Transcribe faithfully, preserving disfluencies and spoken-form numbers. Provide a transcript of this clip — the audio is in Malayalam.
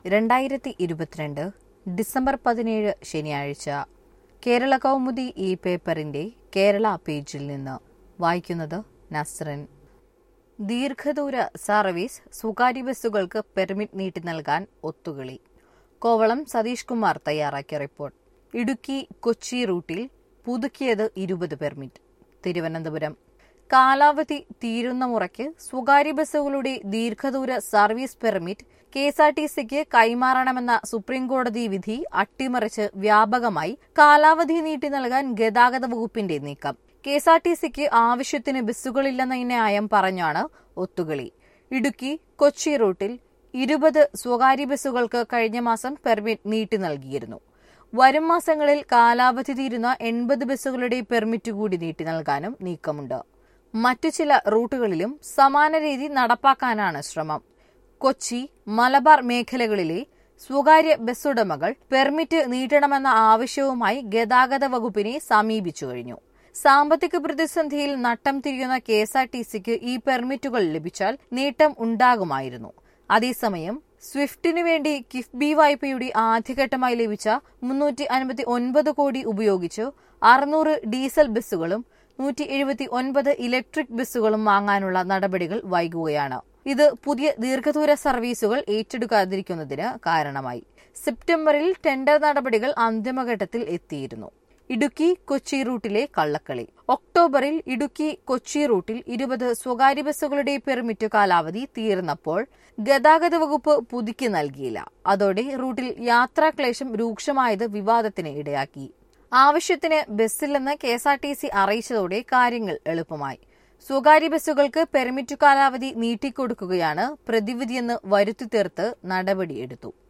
രണ്ടായിരത്തി ഇരുപത്തിരണ്ട് ഡിസംബർ പതിനേഴ് ശനിയാഴ്ച കേരള കൗമുദി ഈ പേപ്പറിന്റെ കേരള പേജിൽ നിന്ന് വായിക്കുന്നത് നസ്റിൻ. ദീർഘദൂര സർവീസ് സ്വകാര്യ ബസ്സുകൾക്ക് പെർമിറ്റ് നീട്ടി നൽകാൻ ഒത്തുകളി. കോവളം സതീഷ് കുമാർ തയ്യാറാക്കിയ റിപ്പോർട്ട്. ഇടുക്കി കൊച്ചി റൂട്ടിൽ പുതുക്കിയത് ഇരുപത് പെർമിറ്റ്. തിരുവനന്തപുരം കാലാവധി തീരുന്ന മുറയ്ക്ക് സ്വകാര്യ ബസ്സുകളുടെ ദീർഘദൂര service permit K S R T സിക്ക് കൈമാറണമെന്ന സുപ്രീംകോടതി വിധി അട്ടിമറിച്ച് വ്യാപകമായി കാലാവധി നീട്ടി നൽകാൻ ഗതാഗത വകുപ്പിന്റെ നീക്കം. കെ എസ് ആർ ടി സിക്ക് ആവശ്യത്തിന് ബസ്സുകളില്ലെന്ന ന്യായം പറഞ്ഞാണ് ഒത്തുകളി. ഇടുക്കി കൊച്ചി റൂട്ടിൽ ഇരുപത് സ്വകാര്യ ബസ്സുകൾക്ക് കഴിഞ്ഞ മാസം പെർമിറ്റ് നീട്ടി നൽകിയിരുന്നു. വരും മാസങ്ങളിൽ കാലാവധി തീരുന്ന എൺപത് ബസ്സുകളുടെ പെർമിറ്റ് കൂടി നീട്ടി നൽകാനും നീക്കമുണ്ട്. മറ്റു ചില റൂട്ടുകളിലും സമാന രീതി നടപ്പാക്കാനാണ് ശ്രമം. കൊച്ചി, മലബാർ മേഖലകളിലെ സ്വകാര്യ ബസ്സുടമകൾ പെർമിറ്റ് നീട്ടണമെന്ന ആവശ്യവുമായി ഗതാഗത വകുപ്പിനെ സമീപിച്ചു കഴിഞ്ഞു. സാമ്പത്തിക പ്രതിസന്ധിയിൽ നട്ടം തിരിയുന്ന കെ എസ് ആർ ടി സിക്ക് ഈ പെർമിറ്റുകൾ ലഭിച്ചാൽ നേട്ടം ഉണ്ടാകുമായിരുന്നു. അതേസമയം സ്വിഫ്റ്റിനു വേണ്ടി കിഫ്ബി വായ്പയുടെ ആദ്യഘട്ടമായി ലഭിച്ച മുന്നൂറ്റി അൻപത്തി ഒൻപത് കോടി ഉപയോഗിച്ച് അറുന്നൂറ് ഡീസൽ ബസ്സുകളും നൂറ്റി എഴുപത്തി ഒൻപത് ഇലക്ട്രിക് ബസ്സുകളും വാങ്ങാനുള്ള നടപടികൾ വൈകുകയാണ്. ഇത് പുതിയ ദീർഘദൂര സർവീസുകൾ ഏറ്റെടുക്കാതിരിക്കുന്നതിന് കാരണമായി. സെപ്റ്റംബറിൽ ടെൻഡർ നടപടികൾ അന്തിമഘട്ടത്തിൽ എത്തിയിരുന്നു. ഇടുക്കി കൊച്ചി റൂട്ടിലെ കള്ളക്കളി. ഒക്ടോബറിൽ ഇടുക്കി കൊച്ചി റൂട്ടിൽ ഇരുപത് സ്വകാര്യ ബസ്സുകളുടെ പെർമിറ്റ് കാലാവധി തീർന്നപ്പോൾ ഗതാഗത വകുപ്പ് പുതുക്കി നൽകിയില്ല. അതോടെ റൂട്ടിൽ യാത്രാക്ലേശം രൂക്ഷമായത് വിവാദത്തിന് ഇടയാക്കി. ആവശ്യത്തിന് ബസ്സില്ലെന്ന് K S R T C അറിയിച്ചതോടെ കാര്യങ്ങൾ എളുപ്പമായി. സ്വകാര്യ ബസ്സുകൾക്ക് പെർമിറ്റ് കാലാവധി നീട്ടിക്കൊടുക്കുകയാണ് പ്രതിവിധിയെന്ന് വരുത്തി തീർത്ത് നടപടിയെടുത്തു.